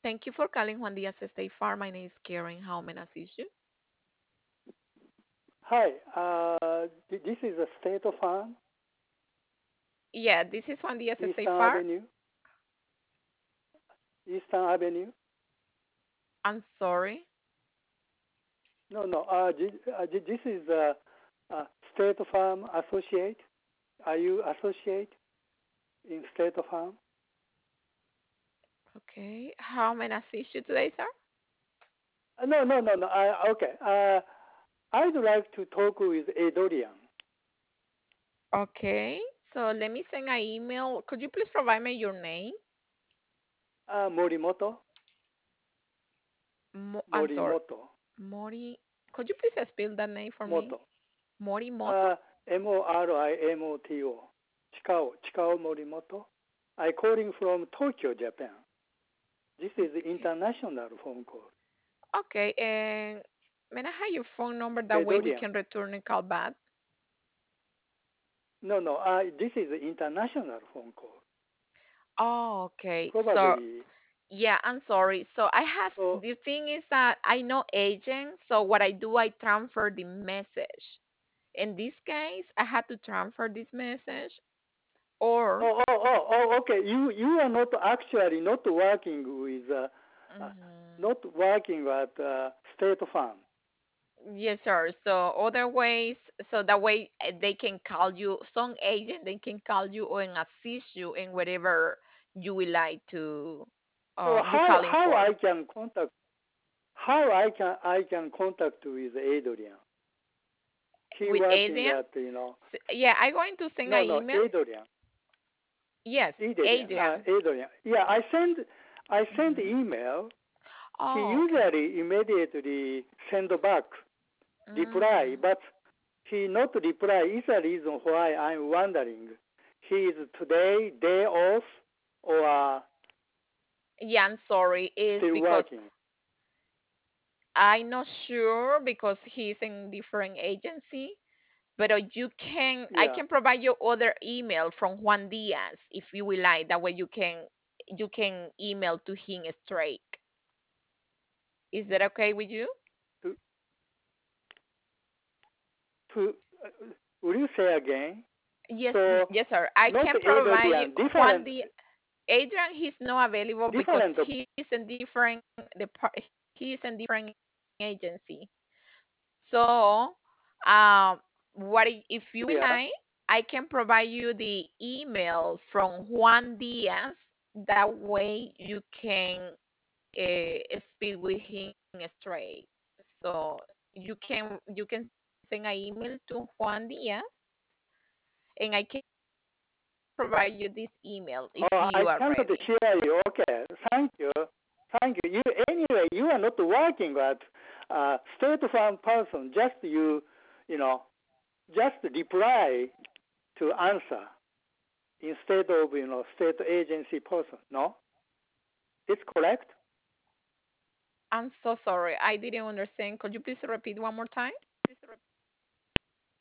Thank you for calling Juan Diaz State Farm. My name is Karen. How may I assist you? Hi, this is a State Farm, Yeah, this is Juan Diaz State Eastern Farm. Avenue, Eastern Avenue. I'm sorry. No, no, this is State Farm Associate. Are you associate in State Farm? Okay. How may I assist you today, sir? No, no, no, no. Okay. I'd like to talk with Adrian. Okay. So let me send an email. Could you please provide me your name? Morimoto. I'm sorry. Morimoto. Mori. Could you please spell that name for me? Moto. Morimoto? Morimoto. Chikao Morimoto. I calling from Tokyo, Japan. This is Okay. international phone call. Okay. And may I have your phone number? That way we Edorian. can return a call back. No, no. This is international phone call. Oh, okay. So Probably. yeah, I'm sorry. So I have So, the thing is that I know agent. So what I do, I transfer the message. In this case, I had to transfer this message or okay. You are not actually not working with mhm. not working at State Farm. Yes, sir. So other ways, so that way they can call you, some agent, they can call you and assist you in whatever you would like to So be calling how for. I can contact I can contact with Adrian. He With working Adrian, at yeah, I'm going to send an no no email. Adrian. Yes, Adrian. Adrian. Adrian. Yeah, I send Hmm. email. He Oh, okay. usually immediately send back reply, Mm. but he not reply is the reason why I'm wondering. He is today day off or Yeah, I'm sorry. It's still because working. I'm not sure because he's in different agency. But I Yeah. can provide you other email from Juan Diaz if you will like. That way you can email to him straight. Is that okay with you? To to will you say again? Yes, So yes, sir. I not can provide you Adrian, Juan different Diaz. Adrian, he's not available because different. he's in different he's in different agency. So, um, if you will Yeah. like, I can provide you the email from Juan Diaz. That way you can speak with him straight. So you can send an email to Juan Diaz, and I can provide you this email if Oh, you I are cannot ready. hear you. Okay. Thank you. Thank you. You anyway. You are not working at State Farm person. Just you know, just reply to answer instead of state agency person. No, it's correct. I'm so sorry. I didn't understand. Could you please repeat one more time?